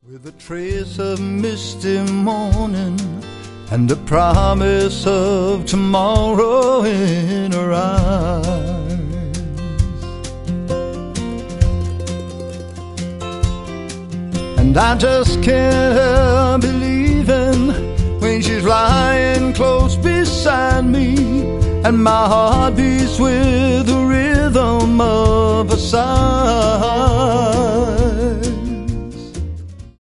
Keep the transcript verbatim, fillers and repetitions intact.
With a trace of misty morning and a promise of tomorrow in her eyes, and I just can't help believing when she's lying close beside me, and my heart beats with the rhythm of a sigh.